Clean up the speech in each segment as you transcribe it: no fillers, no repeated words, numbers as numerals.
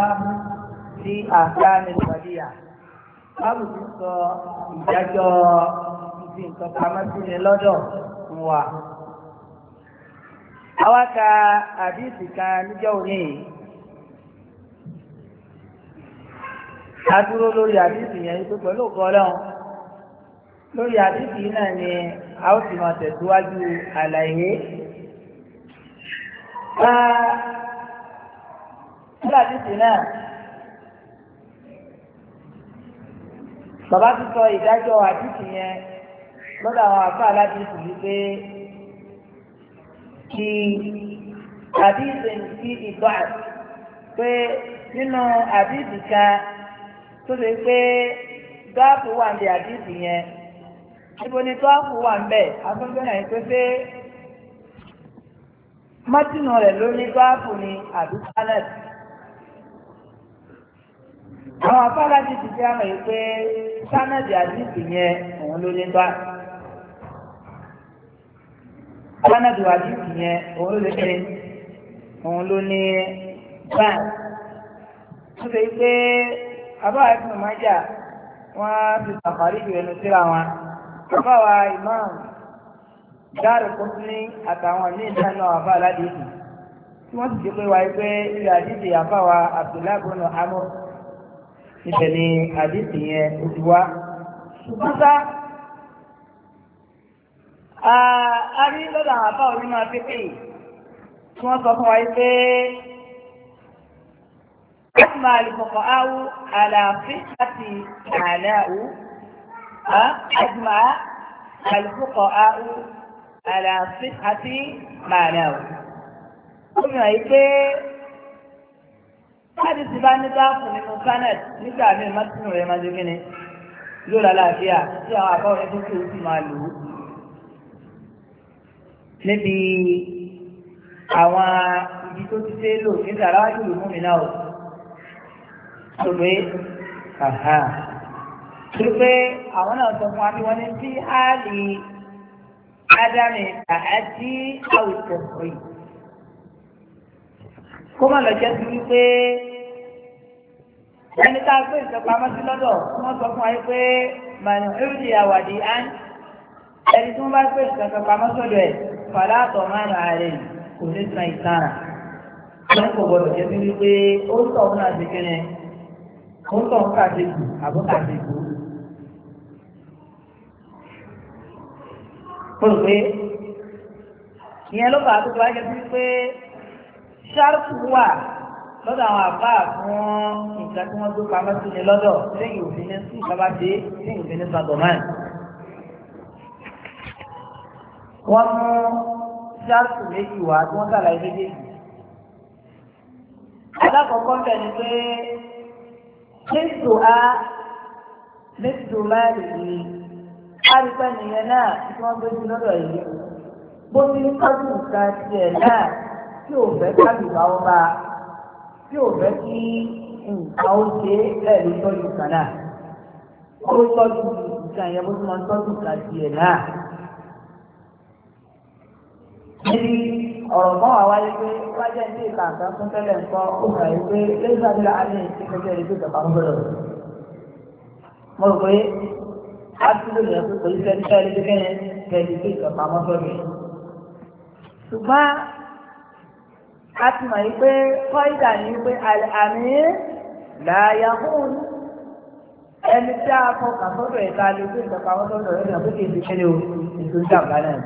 báàbù sí àkáàmì ìwádìíyà báàbù ti sọ ìdájọ́ ìdí nǹkan pamọ́ sí ni lọ́dọ̀ fún wa. àwa ka àdìsí kan níjọ́ òní a dúró lórí àdìsí yẹn tó pẹ̀lú ògo Ọlọ́run lórí àdìsí náà ni a ó sì máa tẹ̀síwájú àlàyé. Nígbà àdìsí náà bàbá ti sọ ìdájọ́ àdìsí yẹn lọ́dọ̀ àwọn àfáà aládìsí wípé kí àdìsí sí ìgbà pé nínú àdìsí kan tó ṣe pé gáàpù wà ní àdìsí yẹn níbo ni gáàpù wà ń bẹ̀ afẹ́fẹ́ náà pé pé mọ́tìnù rẹ̀ ló ní gáàpù ní àbí sálẹ̀t. àwọn afárá ti ti jẹ́ àmọ̀ yìí pé sánẹ́ẹ̀dì àdìsí yẹn òun ló ní gáàpù. sánẹ́ẹ̀dì àdìsí yẹn òun ló ní òun ló ní gáàpù. ó ṣe pé àbáwá ẹ̀fọn májà wọ́n ti sàfàrí ju ẹnu síra wọn. àbáwá imam dáàrú kọ́síní àtàwọn ní ìdáná àbá aládìsí tí wọ́n sì jẹ́ pé wáyé pé ilé àdìsí àbáwá Abdullahi bọ́nà amọ́ níbẹ̀ ni àdìsí yẹn ó ti wá. ṣùgbọ́n sá a rí lọ́dọ̀ àwọn àbá onímọ̀ pépè tí wọ́n sọ fún wáyé pé أجمع الفقهاء على صحة معناه أجمع الفقهاء على صحة معناه قلنا إيه هذه سبحانه dáàfù nínú planet nígbà míì mọ́tínú rẹ̀ máa jẹ́ kíni yóò lálàáfíà tí àwọn àbáwọn ẹgbẹ́ tó sì máa lò ó níbi àwọn ibi tó ti dé lò ní sàráwájú ìlú mú mi náà o. Tòlé tó pé àwọn náà sọ fún wa bí wọ́n ní tí á lè ádámì àti àwùjọ rí. Kó má lọ jẹ́ sí wípé ẹni tá a gbé ìsọpamọ́ sí lọ́dọ̀ tí wọ́n sọ fún wa pé mànà èrìdì àwàdì án ẹni tí wọ́n bá gbé ìsọpamọ́ sọ́dọ̀ ẹ̀ fàlà àtọ̀ máa nà ààrẹ kò ní san ìtara. Wọ́n kò gbọdọ̀ jẹ́ sí wípé ó sọ òun náà ti kẹ́rẹ́. Ó ń tọ́ ń kàdéjù àbúkàdéjù. Ó rò pé ìyẹn ló bàá tó tó wáyé sí pé ṣáàtù wà lọ́dọ̀ àwọn àbá fún nǹkan tí wọ́n tó pamọ́ sí ni lọ́dọ̀ lẹ́yìn òfin ní sí ìjọba dé lẹ́yìn òfin ní sàdọ̀máì. Wọ́n mú ṣáàtù méjì wá tí wọ́n sàlàyé méjèèjì. Alákọ̀ọ́kọ́ bẹ̀ ni pé mẹ́tò máa lè ní àríkà nìyẹn náà tí wọ́n gbé sí lọ́dọ̀ yìí. Bó ti ń tọ́jú nǹkan tiẹ̀ náà tí ò fẹ́ kábìbá ọba tí ò fẹ́ kí nǹkan ó ṣe ẹ̀rí tọ́jú nǹkan náà. Ó tọ́jú nǹkan yẹn bó ti máa ń tọ́jú nǹkan tiẹ̀ náà. Níbi ọ̀rọ̀ kan wà wáyé pé wájẹ́ ní ìka nǹkan fún tẹ́lẹ̀ nǹkan ó gbà yí pé lẹ́yìn àdúrà alẹ́ ìṣẹ́kẹ́jẹ́ rẹ̀ tó tẹ̀ka ń gbọ́dọ̀. Mo rò pé a ti lè yẹ pé pẹ̀lú iṣẹ́ níṣẹ́ ilé kékeré kẹ́lí pé ìjọba mọ́tò rẹ̀. Ṣùgbọ́n a ti mọ̀ yí pé kọ́ìdà ní pé àmì làyà fún ẹni tí a fọkàn sọ́dọ̀ ẹ̀ka lè pé ìjọba mọ́tò rẹ̀ lọ́dọ̀ pé kì í fi kéde o ètò ìjàmbá náà.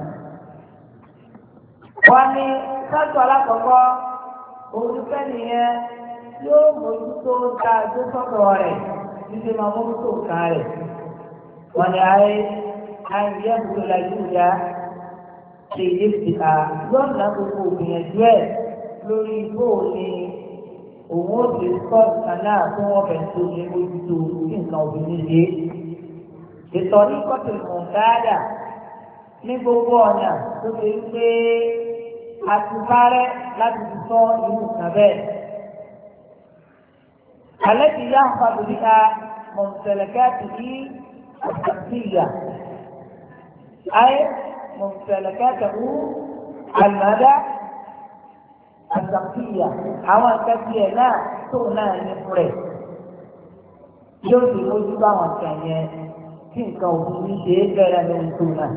Wọ́n ní sáàtù alákọ̀ọ́kọ́ olùfẹ́ nìyẹn yóò mójútó dáa tó sọ́dọ̀ rẹ̀ níbi máa mójútó kan rẹ̀. Wọ́n ní àìyé ìbúdó la yóò ya ṣe ìdí ìdíkà lọ́nà gbogbo ògbìyànjú ẹ̀ lórí bó ni òun ó ti kọ́ nǹkan náà tó wọ́n bẹ̀ tó ní mójútó kí nǹkan obìnrin ṣe. Ìtọ́ni kọ́tù mọ̀gáàdà ní gbogbo ọ̀nà tó ṣe ń pé àtúbárẹ́ láti fi sọ irú kan bẹ́ẹ̀. Àlẹ́ ti yá nǹkan tó níta mọ̀mùsẹ̀lẹ̀kẹ́ àti kí àtàkìyà. Ayé mọ̀mùsẹ̀lẹ̀kẹ́ àtàkù àlùmọ́dá àtàkìyà. Àwọn akẹ́kọ̀ọ́ náà tóun náà ní fún rẹ̀ yóò sì mójú bá wọn kàn yẹn tí nǹkan òfin ní ṣe é bẹ̀rẹ̀ lóhun tóun náà.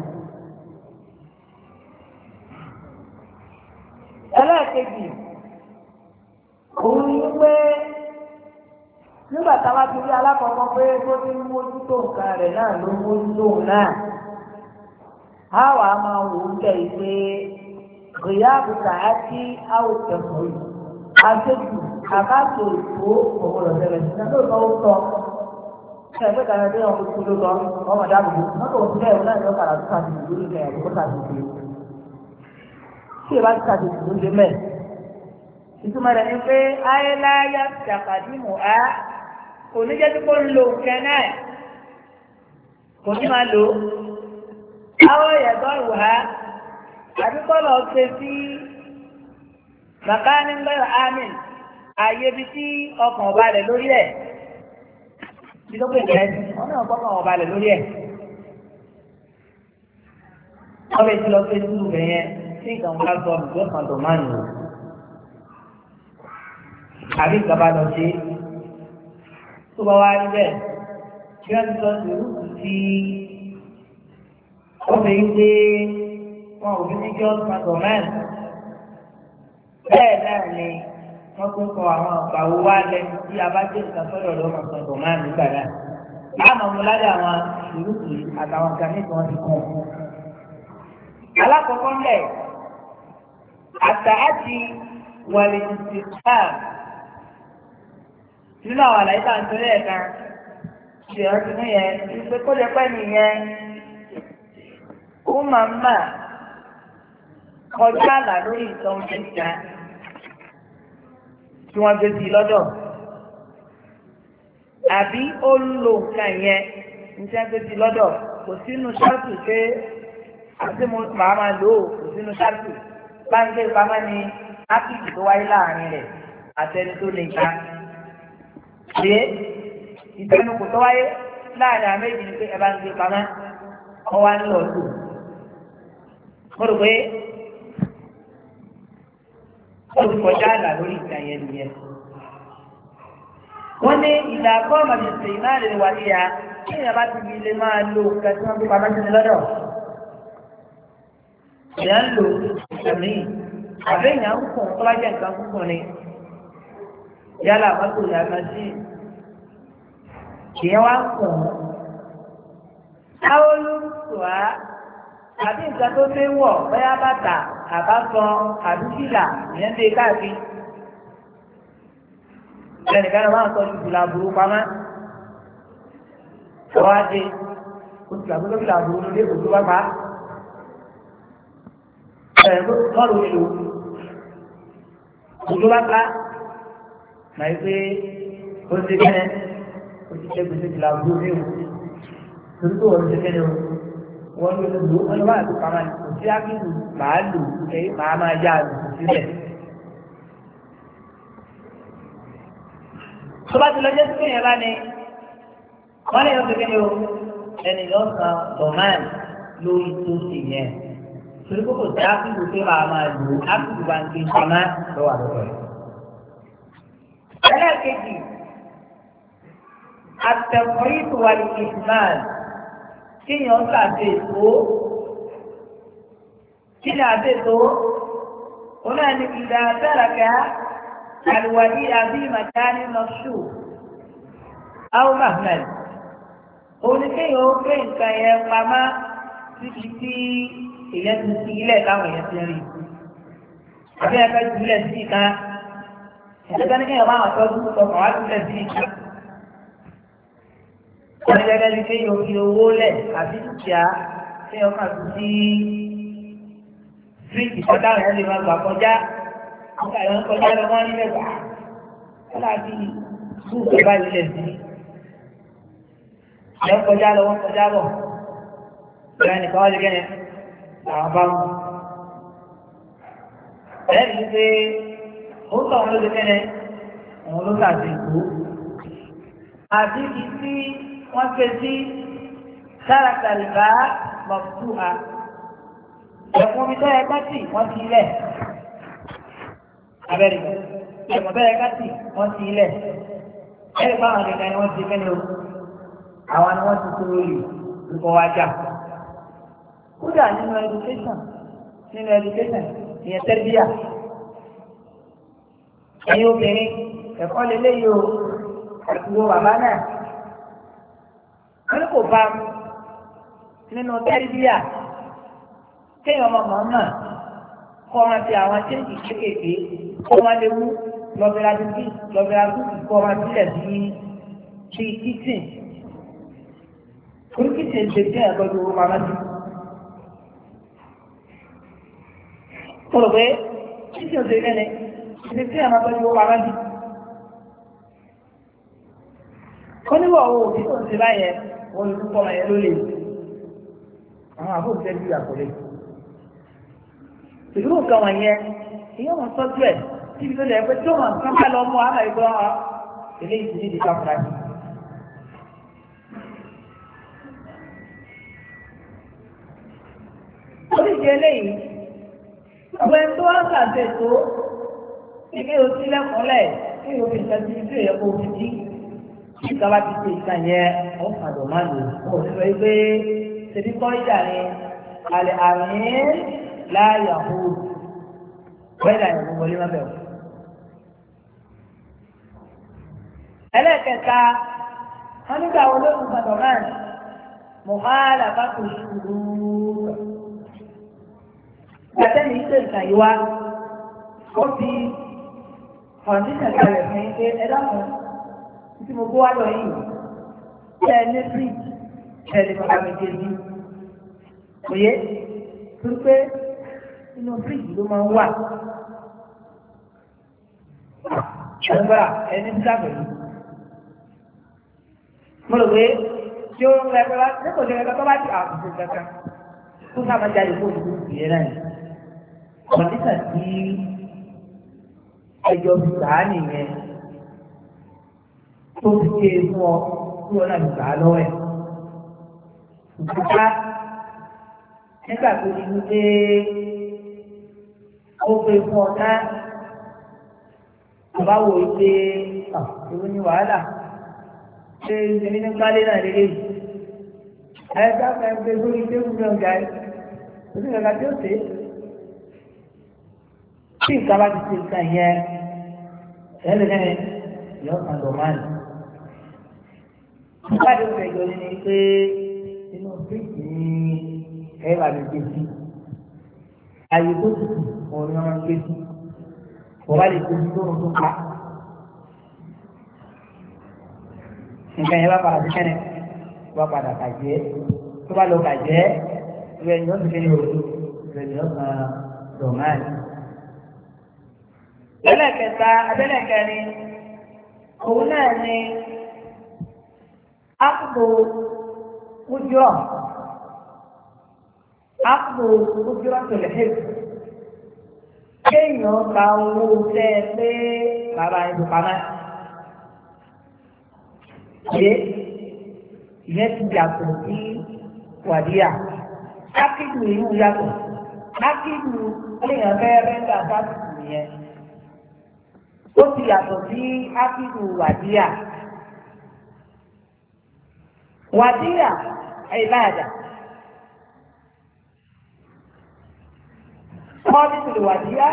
ẹlẹ́ẹ̀kejì òun ní pé nígbà táwa ti rí alákọ̀ọ́kọ́ pé tó ti ń mójú tó nǹkan rẹ̀ náà ló mójú tóun náà á wà á máa wò ó bẹ̀ pé ìyá àbùkà á sí àwòtẹ́kùn yìí àṣejù àbáṣe ìfò òun lọ bẹ̀rẹ̀ sí náà lóòótọ́ ó sọ ṣe ẹgbẹ́ kan ẹgbẹ́ ọmọ tuntun ló lọ ọmọ dáàbòbò mọ́tò òsínlẹ̀ ìwọ náà yọ kàrà tó kàdé ìlú ilẹ̀ ẹ̀kọ́ kàdé ìlú tí ìbá ti kàdé ìlú lé mẹ́. ìtumọ̀ rẹ̀ ni pé ayélujára ṣàkàdìmọ̀ á kò ní jẹ́ tí kò ń lo nǹkan náà kò ní máa lò ó. àwọn ìyàtọ̀ ìwà àdúgbò lọ ṣe sí màkánì ń bẹ̀rẹ̀ àmì ààyè ibi tí ọkàn ọba rẹ̀ lórí ẹ̀ bí tó pè jẹ́ wọn náà gbọ́kàn ọba rẹ̀ lórí ẹ̀. wọ́n bẹ ti lọ sí ìlú rẹ̀ yẹn tí nǹkan bá sọ ọ̀dùnkún kan tó máa ń lò. àbí ìjọba lọ sí tó bá wá rí bẹ́ẹ̀ kí wọ́n ti sọ sí ìlú tí wọ́n fi ń gbé wọn ò fi ní kí wọ́n kan tó mẹ́rin. bẹ́ẹ̀ náà ni wọ́n tún kọ àwọn àgbàwò wá lẹ́nu tí a bá dé nǹkan sọ́dọ̀ lọ́wọ́ máa sọ̀tọ̀ máa ń nígbà náà. láàmú ọmọládé àwọn ìrúkì àtàwọn nǹkan ní tí wọ́n ti kàn. alákọ̀ọ́kọ́ ńlẹ̀ àtàájì wàlẹ̀ ìsìnkà nínú àwọn àlàyé tá à ń torí ẹ̀ kan ṣe ọtí ní yẹn wípé kó lè pẹ́ nìyẹn ó máa ń mà kọjá àlà lórí ìtọ́jú ìjà tí wọ́n gbé sí lọ́dọ̀ àbí ó ń lo nǹkan yẹn ní tí wọ́n gbé sí lọ́dọ̀ kò sínú ṣáàtù pé àti màá máa lò ó kò sínú ṣáàtù báńkì pamọ́ ni ápìkì tó wáyé láàrin rẹ̀ àtẹni tó lè ga ṣe ìtẹnukù tó wáyé láàrin àwọn méjì ni pé ẹ bá ń gbé pamọ́ ọ wá ń lọ lò mo rò pé olùkọjá àlà lórí ìgbà yẹn nìyẹn. wọ́n ní ìdàkọ́ ọmọdé náà lè wà níyà kí èèyàn bá ti fi lè máa lo nǹkan tí wọ́n fi pamọ́ sí lọ́dọ̀. èèyàn ń lo ìṣẹ̀mí àbí èèyàn ń kùn tó bá jẹ́ nǹkan kúkùn ni yálà mọ́tò yàrá sí èèyàn wá ń kùn. táwọn olùsọ̀ á àbí nǹkan tó fẹ́ wọ̀ bóyá bàtà àbásan àdúgbìlà ìyẹn lè káàkiri. ẹnìkan náà máa ń sọ ju ìlà burú pamọ́. ọwọ́ adé oṣù àbúrò ìlà burú lórí òṣù wá pa. lọ́rùn ìlú òṣù wá pa. màá pé ó ti kẹ́nẹ́ ó ti ṣe gbèsè ìlà burú ní ìwò. torí pé wọ́n ti kẹ́nẹ́ o wọ́n ló lò wọ́n lọ́wọ́ àti pamọ́ kò sí ákíndù màá lò màá máa yá lò sílẹ̀. tó bá ti lọ jẹ́ sípò yẹn bá ní wọ́n lè yọ kékeré ni o ẹni yọ san dọ̀mán lórí tó ṣe yẹn torí kókò sí ákíndù pé màá máa lò ákíndù bá ń gbé pamọ́ lọ́wọ́ àlọ́ rẹ̀. ẹlẹ́ẹ̀kejì àtẹ̀kọ́ yìí tó wà ní ìsmáàlì. Kíyàn ṣàṣe ètò kí ni àṣètò òun náà ní ìdá àtàràkà àlùwàdí àbí màdání lọ́ṣù àwọn mahmed òun ní kéèyàn ó gbé nǹkan yẹn pamọ́ títí tí èèyàn ti fi ilẹ̀ káwọn èèyàn ti rí àbí ẹgbẹ́ jùlẹ̀ sí ìka ìjọba ní kéèyàn máa tọ́jú ọkọ̀ wá jùlẹ̀ sí ìka. wọ́n ní gẹ́gẹ́ bí kéèyàn fi owó lẹ̀ àbí dúkìá kéèyàn kà sí fíríjì tó dáhùn ẹ̀ lè máa gbà kọjá nígbà yẹn kọjá lọ wọ́n nílẹ̀ gbà wọ́n láti búùkù bá ilẹ̀ sí ẹ̀ kọjá lọ wọ́n kọjá bọ̀ ìgbà nìkan wọ́n lè gẹ́nẹ̀ àwọn bá wọn. ẹ̀ ní pé ó sọ wọn ló lè gẹ́nẹ̀ àwọn ló kà sí ìkó àbí kí sí wọ́n ké sí sárakàlìbá mọ̀túhà ẹ̀kún omi tó ẹgbẹ́ sí wọ́n ti lẹ̀ abẹ́rẹ́ ẹ̀mọ̀ bẹ́ẹ̀ káàtì wọ́n ti ilẹ̀ ẹ̀rí fáwọn akẹ́kẹ́ ni wọ́n ti kẹ́ni o àwọn ni wọ́n ti kúrò lè lùkọ́ wá jà kódà nínú education ìyẹn tẹ́lifíà ẹ̀yin obìnrin ẹ̀kọ́ lélẹ́yìí o àtiwọ́ bàbá náà wọ́n kò bá nínú tẹ́lifíà kéèyàn ọmọ màmá kọ́ wọn ti àwọn chéńjì kéékèèké kó wọn lè mú lọ́bẹ̀rẹ̀ àdúgbò kọ́ wọn sílẹ̀ sí kíchìn orí kíchìn ṣe jẹ́ ẹ̀gbọ́dọ̀ owó máa máa mo rò pé kíchìn ṣe lẹ́lẹ̀ ṣe tí àwọn akọ́jú owó máa máa jù ó níwọ̀ owó òbí tó ń ṣe báyẹn wọ́n lè túbọ̀ ọmọ yẹn ló lè àwọn àbóòtẹ́ bí àkọlé ìlú nǹkan wọ̀nyẹn ìyẹn wọn tọ́jú ẹ̀ síbi tó lè pẹ́ tó wọn kán bá lọ mú àmà ìgbọ́ eléyìí ti ní ìdí káfíńtà yìí. oríṣi eléyìí àwọn ẹni tó wá ń ṣàṣẹ tó ilé òsì lẹ́kọ̀ọ́lẹ̀ kí o fi nǹkan sí ilé ẹ̀kọ́ òfin jí ìjọba ti ṣe ìtàn yẹn ó fàdọ̀ máa lò ó sì sọ pé ṣèbí kọ́ ìjà ni àlẹ́ àmì láàyà hóòdù bẹ́ẹ̀ ni àyẹ̀wò wọlé má bẹ̀rù. ẹlẹ́kẹta wọn nígbà wo ló ń fàdọ̀ máa mọ̀hálà bá kò ṣùgbọ́n gbàtẹ́ni ìṣe ìtàn yìí wá ó fi kọ̀ǹdíṣàn kalẹ̀ fún yín pé ẹ dákun tí mo kó wá lọ yìí ṣe ẹ ní fíríjì ṣe ẹ lè bàbá mi dé bí òye tó pé inú fíríjì ló máa ń wà ẹgbẹ́ra ẹni tí dábẹ̀ yìí mo rò pé tí ó ń rẹ pé wá nípò tí ẹgbẹ́ tó bá ti àkùnṣe kankan tó sábà jáde fún òṣèlú ìyẹn náà kọ̀ǹdíṣàn tí ẹjọ́ fi gbà á nìyẹn tó fi ké fún ọ tí wọn náà fi gbà á lọ́wọ́ ẹ̀. Ìjọba nígbà tó ti wípé ó gbé fún ọ náà àbá wò ó pé ìwé ní wàhálà ṣé ìṣẹ̀lẹ̀ ní gbálé náà lélẹ̀ yìí. Ẹ̀ka fẹ́ gbé sórí tébù náà ga ẹ̀ òsì kàkà tí ó ṣe é. Tí nǹkan bá ti ṣe nǹkan yẹn ẹlẹ́gẹ́ni yọ kàn lọ máa nì. Nígbà tó fẹ́ jọ ní pé inú fíìsì ní ẹ̀rọ àmì gbé sí. Àyè tó tutù òun ni wọ́n gbé sí. Kò bá lè gbé sí tó ń tún pa. Nǹkan yẹn bá padà sí kẹ́nẹ̀ bá padà bàjẹ́. Tó bá lọ bàjẹ́ ìrẹ̀ ni wọ́n ti kéde òdu ìrẹ̀ ni wọ́n kàn lọ máa nì. Ẹlẹ́kẹta abẹ́lẹ́kẹrin òun náà ni ápùpù ojúọ̀ tó lè hẹ́pù kéèyàn gba owó tẹ́ pé bàbá ẹ̀dùn pamẹ́. Ìyẹn ti yàtọ̀ sí wàdíà ákìdù ìlú yàtọ̀ ákìdù kéèyàn fẹ́ rẹ́ńdà fásitì yẹn. Ó ti yàtọ̀ sí ákìdù wàdíà. Wàdíà ìbáàdà. قابل الوديعة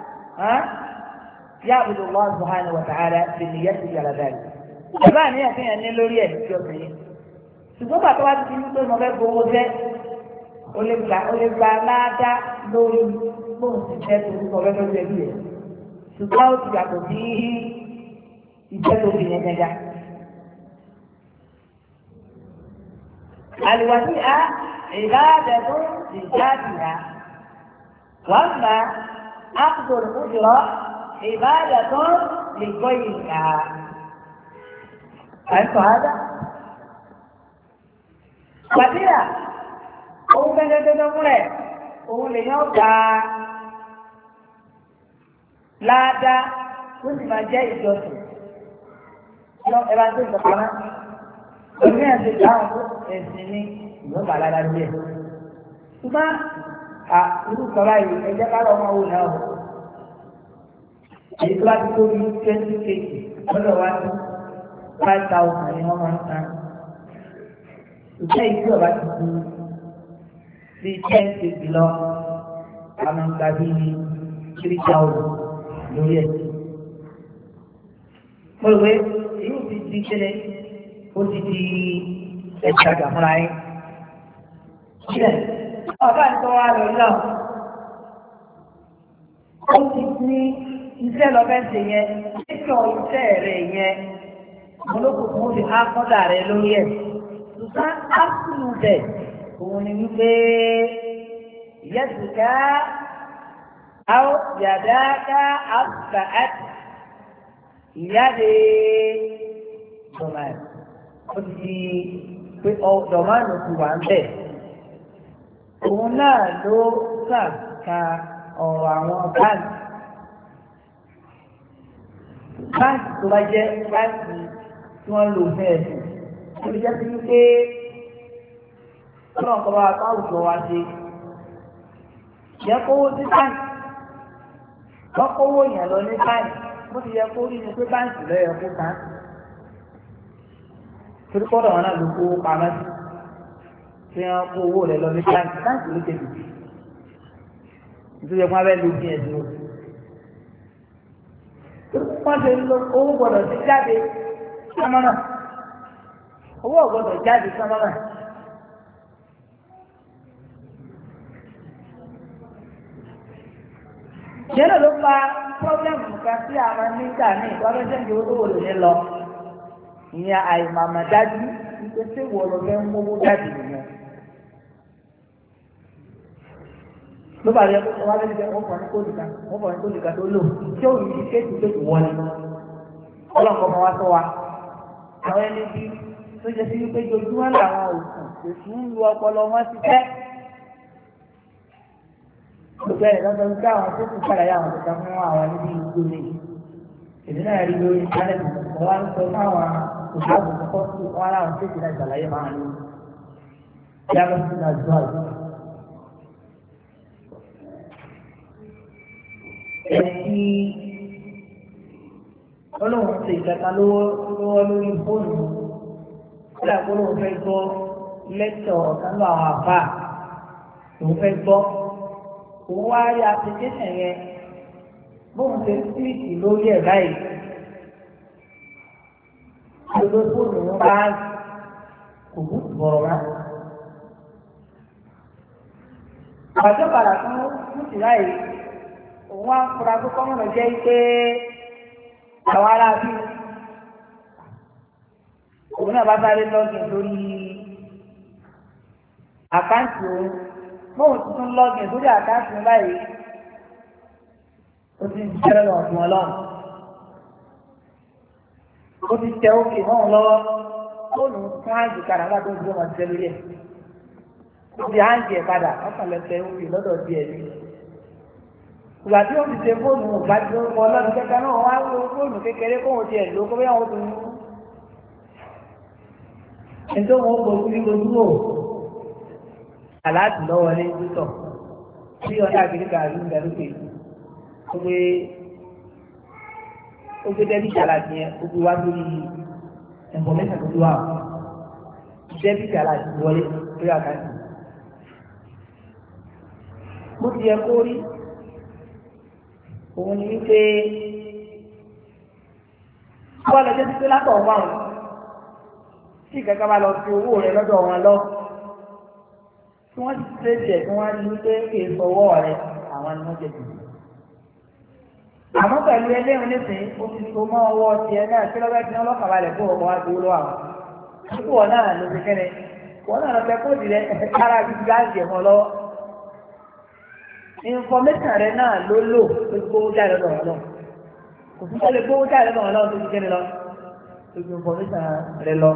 يعبد الله سبحانه وتعالى بالنية على ذلك. Ìbáà ní ẹ̀sìn ẹni lórí ẹ̀ tí ó fi yín. Ṣùgbọ́n bàtà wá ti ní pé mo fẹ́ gbowó jẹ́, o lè gba láàdá lórí bóun ti jẹ́ tó ń sọ fẹ́ lórí ẹbí ẹ̀. Ṣùgbọ́n ó ti yàtọ̀ sí ìjẹ́ tó fi yẹn gẹ́gẹ́. Àlùwàdíà ìbáàdà tó ti jáde rà. وأما أخذ الأجرة عبادة لغيرها. فهمت هذا؟ وكذا òun gẹ́gẹ́gẹ́gẹ́ múlẹ̀ òun lè yàn gba láàdá tó sì máa jẹ́ ìjọsìn lọ ẹ bá tó ìjọba náà òun yẹn ti dáhùn tó ẹ̀sìn ní ìjọba lára lórí ẹ̀ ṣùgbọ́n irú sọ̀rọ̀ yìí ẹ̀jẹ̀ ká lọ́wọ́ wò náà o èyí tó bá ti tó bí 20 kg lọ́dọ̀ wá sí 5,000 ni wọ́n máa ń san. Ìjẹ́ ìdí ọ̀bá ti di bí 10 kg lọ, a máa ń gba bí 3,000 lórí ẹ̀. Mo rò pé èyí ò ti di kíni, ó ti di ẹ̀ṣàgà fúnra yín. Sílẹ̀, ọ̀gá ìtọ́ wa lọ náà, ó ti ní iṣẹ́ lọ́fẹ́sẹ̀ yẹn, nítorí iṣẹ́ rẹ̀ yẹn, olókùn fún ti há kọ́dà rẹ̀ lórí ẹ̀. Ṣùgbọ́n ápùlù bẹ̀, òun ni wípé ìyẹ́sùká, àwọn yàdáká àbùkà àti ìyáde dọ̀mánì. Ó ti di pé dọ̀mánì ti wà ń bẹ̀. Òun náà ló ṣàkà ọ̀rọ̀ àwọn báńkì. Báńkì tó bá jẹ́ báńkì tí wọ́n lò fún ẹ̀sìn. Ó lè jẹ́ sí wípé ọlọ́run kọ́ bá wa káwùjọ wa ṣe. Yẹ kówó sí báńkì. Wọ́n kówó yẹn lọ ní báńkì. Bó ti yẹ kó rí ni pé báńkì lọ́yọ̀ kó tán. Torí kọ́dọ̀ wọn náà ló kó pamọ́ sí. Tí wọ́n kó owó rẹ̀ lọ ní báńkì. Báńkì ló tẹ̀lé. Nítorí ẹ̀kún abẹ́ ló fi ẹ̀sìn o. Wọ́n ṣe lo owó gbọ́dọ̀ ti jáde sọ́mọ́nà. Owó gbọ́dọ̀ jáde sọ́mọ́nà. Ìyẹn náà ló fa pọ́blẹ́mù kan sí àwọn nígbà ní ìwádọ́jẹ́ ìdíwó tó wò lónìí lọ. Ìyẹn àìmàmà dájú wípé ṣé ìwọ lọ fẹ́ ń mówó jáde nìyẹn. Ló bá yẹ kó wá lé níbẹ̀ wọ́n fọ̀ ní kóòdù kan tó lò tí ó yìí kéèkì tó ti wọlé. Ọlọ́nkọ́ máa wá sọ wa. Àwọn ẹni bí tó jẹ́ sí wípé jojúmọ́ làwọn òkú ń lu ọpọlọ wọn ti tẹ́. Gbogbo ẹ̀ lọ́dọ̀ wípé àwọn tó kù padà yà àwọn tó fún àwọn níbi ìgbó ni. Èmi náà rí lórí ìtánẹ́ẹ̀tì wọ́n wá ń sọ fún àwọn òṣèlú àbùkù sí wọn láwọn tó kù náà ìṣàlàyé máa ń lò. Yàrá sí náà jọ àjọ. Ẹni tí olóhùn ṣe ìkẹta lọ́wọ́ lórí fóònù kódà kó lóun fẹ́ gbọ́ lẹ́tọ̀ ọ̀kan lọ àwọn àbá lòun fẹ́ gbọ́ òun wá rí application yẹn bóun ṣe síìtì lórí ẹ̀ báyìí gbogbo fóònù wọn bá kò bú bọ̀rọ̀ wá. àjọ padà fún fúùtì láyìí òun wá ń fura pé kọ́mọ̀nà jẹ́ pé àwọn ará bí òun náà bá sáré lọ́gìn lórí àkáǹtì òun mọ́wọ́n tuntun lọ́gìn lórí àkáǹtì òun báyìí ó ti ń jẹ́ lọ́wọ́ fún ọlọ́run ó ti tẹ òkè mọ́wọ́n lọ́wọ́ fóònù fún áǹgì padà nígbà tó ń gbé wọn ṣiṣẹ́ lórí ẹ̀ ó ti áǹgì ẹ̀ padà wọ́n kàn lọ tẹ òkè lọ́dọ̀ díẹ̀ ní. ìgbà tí ó ti ṣe fóònù ìgbà tí ó kọ ọlọ́run kẹ́kẹ́ náà wá lo fóònù kékeré kóhun tiẹ̀ ló kó bẹ́ẹ̀ wọ́n tún ẹni tó wọ́n gbójú ní ojú wò aláàtì lọ́wọ́ ní títọ̀ tí ọ̀dà àgbẹ̀ríkà rí ń darúgbè ó gbé dẹ́bìtì aláàtì yẹn ó gbé wá lórí information tó wà dẹ́bìtì aláàtì wọlé lórí àkáǹtì. mo ti yẹ kó rí òun ni wípé wọ́n lọ jẹ́ títí látọ̀ wà wọ́n tí ìkẹ́kẹ́ bá lọ fi owó rẹ lọ́dọ̀ wọn lọ tí wọ́n ti ṣe jẹ́ tí wọ́n ní pé kì í sọwọ́ rẹ àwọn ni wọ́n jẹ jù. àmọ́ pẹ̀lú ẹlẹ́rìn nísìnyí ó ti so mọ́ ọwọ́ tiẹ̀ náà kí lọ́gbẹ́ tí wọ́n lọ́kàn balẹ̀ fún ọkọ̀ wá gbowó lọ́wọ́ àwọn. nípò wọn náà ló fi kẹ́rẹ́ wọn náà lọ fẹ́ kóòdù rẹ kára bíi gáàsì ẹ̀mọ́ lọ́wọ́. information rẹ náà ló lò tó gbówó jáde lọ́dọ̀ wọn lọ. kò sí tó lè gbówó jáde lọ́dọ̀ wọn lọ́wọ́ tó fi kẹ́rẹ́ lọ. tó fi information rẹ lọ.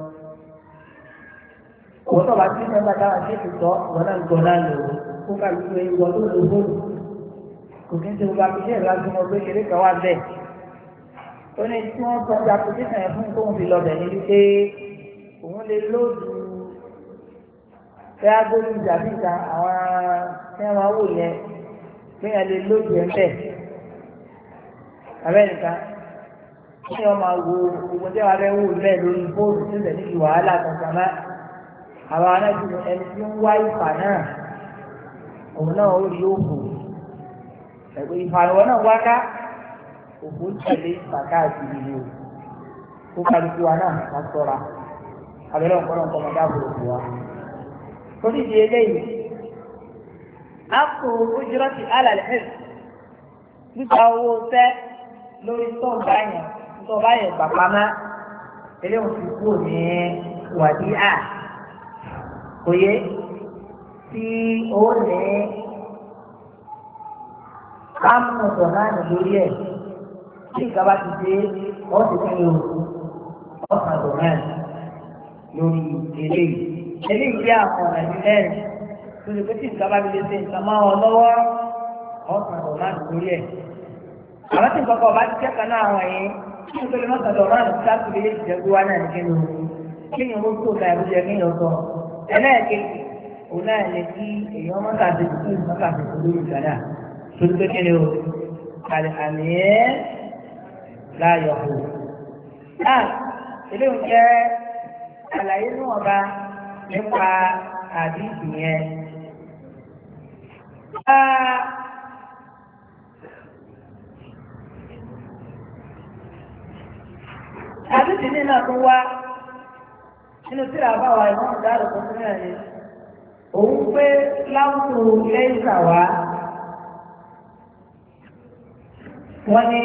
Òwò tó bá tí ní ọba táwọn ṣe ti sọ ìwọ náà gbọ́ náà lò ó kó kálukú ìwọ tó lò fóònù kò kí n ṣe gbogbo àpèjẹ ìlàjúmọ̀ pé kéré kan wá bẹ́ẹ̀. ó ní tí wọ́n sọ ọjà àpèjẹ yẹn fún tóun fi lọ bẹ̀ ní wípé òun lè lóòdù fẹ́ agbóhùn ìjàmbí ìta àwọn tí wọ́n máa wò yẹn pé yẹn lè lóòdù ẹ̀ ń bẹ̀. Amẹ́ríkà ní ọmọ àgbo gbogbo tí wàá fẹ́ wò bẹ́ẹ̀ lórí fóònù tí ó tẹ̀lé ti wàhálà kankan má àwọn anájú ẹni tí ń wá ìfà náà òun náà ó rí òkú ẹ̀gbẹ́ ìfàlùwọ̀ náà wá ká òkú tẹ̀lé ìfà káàkiri ni o kó kálukú wa náà ká sọ́ra abẹ́rẹ́ ọ̀pọ̀lọpọ̀ ọmọdé àbúrò fún wa. torí di eléyìí àpò ojúrọ́tì alàlẹ́ nípa owó tẹ́ lórí tọ́ọ̀bá yẹn pàpamá eléwọ̀n ti kú ní wàdíà kò yé tí ó ní kámọ̀tọ̀ náà lórí ẹ̀ tí ìjọba ti dé wọ́n ti fi ọ̀sán tó náà lórí eléyìí jẹ́ àwọn ọ̀nà ìbílẹ̀ tó lè pé tí ìjọba ti lè ṣe nǹkan máa wọn lọ́wọ́ ọ̀sán tó náà lórí ẹ̀. àwọn tí nǹkan kan ọba ti kẹ́kọ̀ọ́ náà àwọn yìí kí n tó lè mọ́sán tó náà lọ́sán tó lè jẹ́ gbé wá náà ní kí ni ó tó náà ló jẹ́ kí ni ó sọ. ẹlẹ́ẹ̀kejì òun náà lè kí èèyàn mọ́sàdé tó mọ́sàdé tó lórí ìgbàdà tó lè pé kí ni ó àmì ẹ́ láyọ̀ kù. náà eléyìí jẹ́ àlàyé níwọ̀nba nípa àdìsí yẹn. àdìsí ní náà tó wá nínú tí a bá wà ìwọ̀n ìdáàrò tó fún ẹ̀ ní òun pé láwùjọ lẹ́yìn sàwá wọ́n ní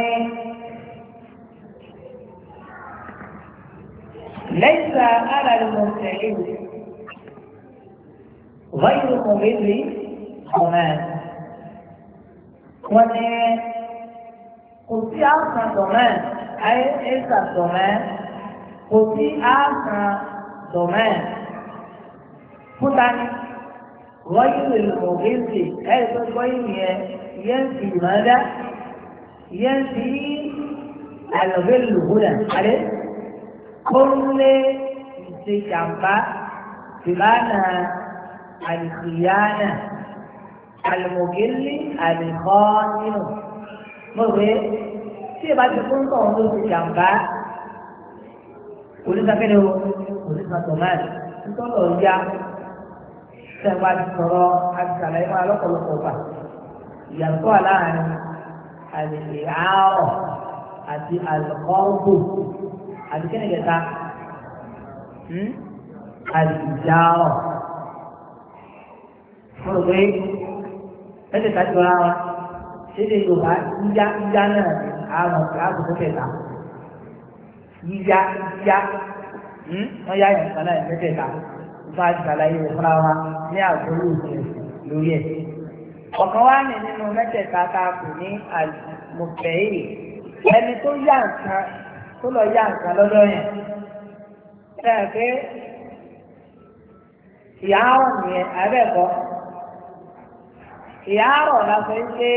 ليس على المبتدئ غير مضل ضمان قلت أصلا ضمان أي ليس ضمان قلت أصلا ضمان فتعني غير المضل أي غير ينفي ماذا؟ ينفي الغل هنا عليه كل استجابة بمعنى الخيانة المجل الخائن مغرب tí ìbá ti fún tọ̀hún ló ti jàǹbá onísàkéde o onísàtọ̀máàlì nítọ́lọ̀ ya sẹ́wà ti sọ̀rọ̀ àti sàlàyé máa lọ́pọ̀lọpọ̀ gbà ìyàtọ̀ àláàrin àlèlè àárọ̀ àti àlùkọ́ọ̀bù àti kí ni kẹta àlùjáwọ̀ mo rò pé ẹsẹ̀ ká jọra wa ṣéde Yorùbá yíyá náà ni àwọn àbùkù kẹta yíyá wọ́n yá ìyàtọ̀ náà mẹ́tẹ̀ẹ̀ta nípa àṣàlàyé rẹ̀ fúnra wa ní àgbóyè òfin lórí ẹ̀. ọ̀kan wá ní nínú mẹ́tẹ̀ẹ̀ta ká kù ní àlùmọ̀fẹ́yì ẹni tó yá nǹkan tó lọ yá nǹkan lọ́dọ̀ yẹn ṣẹ́yìn pé ìyá àrùn nìyẹn àbẹ́ẹ̀kọ́ ìyá àrùn la sọ pé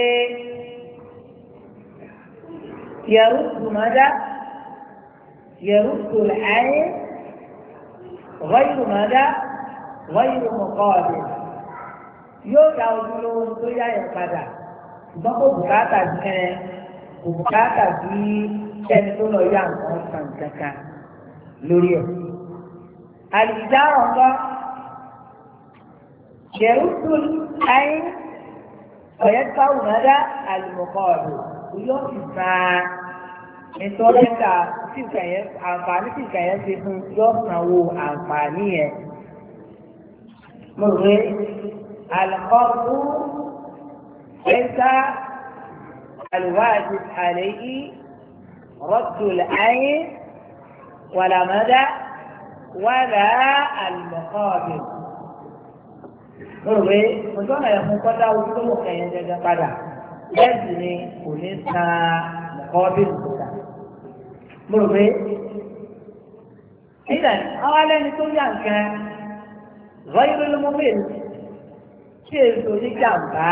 يرد العين غير ماذا؟ غير مقابل yóò ya ojúlówó tó yá yẹn padà ṣùgbọ́n kò bùkátà bí kò bùkátà bí ẹni tó lọ yá nǹkan kan kankan lórí ẹ̀. àlìjáàrọ̀ ń bọ́ ṣẹ̀rútù ayé ọ̀yẹ́káwù mọ́dá àlùmọ̀kọ́ ọ̀dọ̀ yóò fi san ìtọ́lẹ́ta tí ìkàyẹ́ àǹfààní tí ìkàyẹ́ ṣe fún yóò sanwó àǹfààní yẹn. mo rò pé àlùkọ́kù ẹ̀ka الواجب عليه رد العين ولا مدى ولا المقابل. Olùwé ojú ọ̀nà ẹ̀fún kọ́dá ojúlówó kẹyìn gẹ́gẹ́ padà bẹ́ẹ̀sì ni kò ní san mọ̀kọ́bí ìgbòdà. Olùwé nígbà àwọn alẹ́ni tó yà nǹkan rọ́yìn lólómọ́bìnrin tí èso ní jàǹbá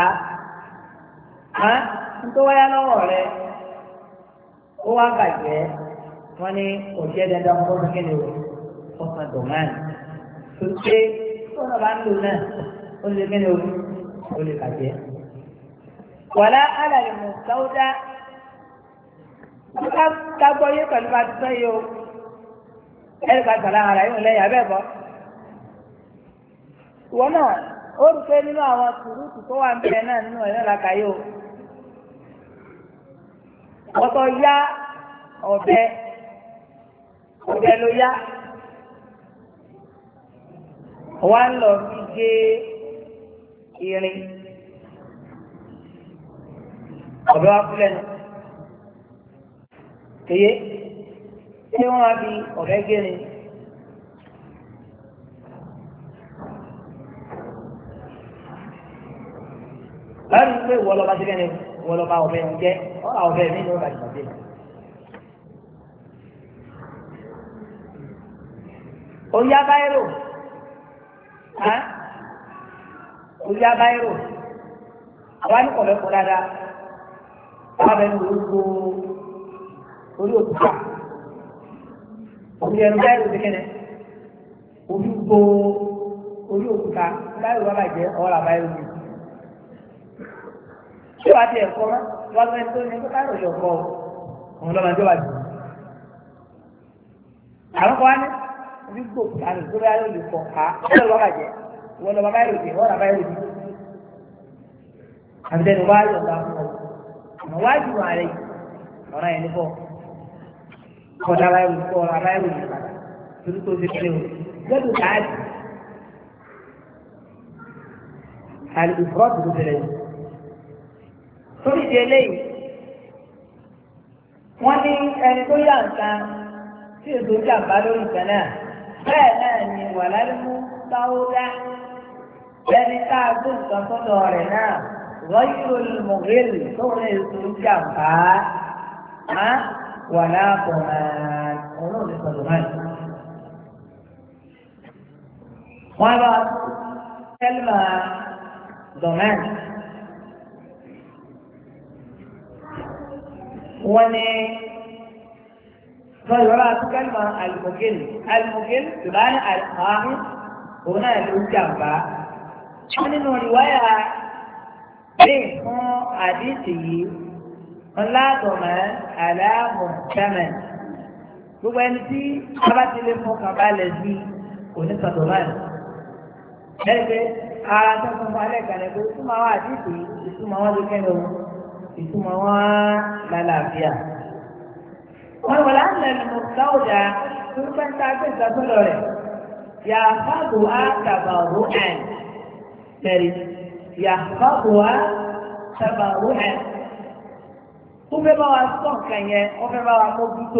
tó wáyá lọ́wọ́ rẹ̀ ó wá bàjẹ́ wọ́n ní kò jẹ́ dandan fún ọdún kẹ́lẹ́ o ọkàn dọ̀mán tó ṣe tó náà bá ń lò náà ó lè kẹ́lẹ́ o ó lè bàjẹ́. wàlá alàlẹ́ mọ̀ sáúdá ká gbọ́ yé pẹ̀lú bá ti sọ yìí o ẹ̀rí ká sàlá ara yóò lẹ́yìn abẹ́ bọ́. ìwọ náà ó rí pé nínú àwọn sùúrùtù tó wà ń bẹ̀rẹ̀ náà nínú ẹ̀rọ làkàyè o. wọ́n tó yá ọ̀bẹ ló yá. wọ́n á lọ fi gé irin. ọ̀bẹ wa kú lẹ́nu. Èyí tí wọ́n wá fi ọ̀bẹ gé ni. Láti pé ìwọ lọ́ba síbẹ̀ ni ìwọ lọ́ba ọ̀bẹ ń jẹ́ ọ̀rọ̀ ọ̀bẹ mi ni ó bá ti bàjẹ́. Oyá báyìrò oyá báyìrò àwa ní kọ̀ọ̀bẹ kọ̀ dáadáa àwa bẹ ní orúkọ orí òkúta orí ẹnu báyìí òsì kẹ́nẹ̀ orí gbó orí òkúta báyìí wọ́n bàjẹ́ ọ̀rọ̀ báyìí òsì. ṣé wàá ti ẹ̀kọ́ mọ́ wọ́n fẹ́ tó ní kó káyọ̀ yọ̀ kọ́ òun lọ́mọ ẹjọ́ wájú. àwọn kan wá ní orí gbó òkúta ní tó báyìí òsì kọ̀ ká ọ̀rọ̀ wọ́n bàjẹ́ wọ́n lọ́mọ báyìí òsì ọ̀rọ̀ báyìí òsì. àbẹ̀tẹ̀ni wáyọ̀ ọ̀gá fún ọ àmọ́ wájú ààrẹ ọ̀rọ̀ yẹn ní bọ́ọ̀. Kọ̀dà báyìí kọ́ ọ̀rọ̀ abáyìí ní padà torí tó ti pé o. Gbẹ́dùn káàdì. Àlùkò fúrọ́ọ̀tù tó tẹ̀lé yìí. Torí di eléyìí, wọ́n ní ẹni tó yà nǹkan tí èso jàmbá lórí nǹkan náà. Bẹ́ẹ̀ náà ni wà lálẹ́mú sáwọ́dá. Ẹni tá a gbé nǹkan sọ́dọ̀ rẹ̀ náà. Rọ́yìnrò lùmọ̀gẹ́lì tó ń lè so jàmbá. Wàlá bọ̀mán ọlọ́run ní sọ̀dọ̀mán. Wọ́n bá kẹ́lìmà dọ̀mán. wọ́n ní wọ́n yọ̀rọ̀ àti kẹ́lìmọ̀ àlùmọ̀gẹ́lì tó bá ní àlùmọ̀gẹ́lì òun náà ló jàmbá. wọ́n nínú ìwáyà bẹ́ẹ̀ fún àdìsí yìí wọ́n látọ̀mọ́ àlàmọ̀tẹ́mẹ̀ gbogbo ẹni tí a bá ti lè fọkàn balẹ̀ sí onísọ̀tọ̀mọ́ni. ẹgbẹ́ ara tó fún wa lẹ́gbẹ̀ẹ́ lẹ́gbẹ́ ìtumọ̀ àwọn àdìsí ìtumọ̀ wọn ló kẹ́lẹ́ òun ìtumọ̀ wọn lálàáfíà. wọ́n wọ̀ láti lẹ́nu mọ̀sáwùdà tó ń pẹ́ńtà gbé ìsọ̀tọ̀lọ̀ rẹ̀ yàfàbù á tàbàrù ẹ̀ tẹ̀lé yàfàbù á tàbàrù ẹ̀. ó fẹ́ bá wa sọ nǹkan yẹn ó fẹ́ bá wa mójútó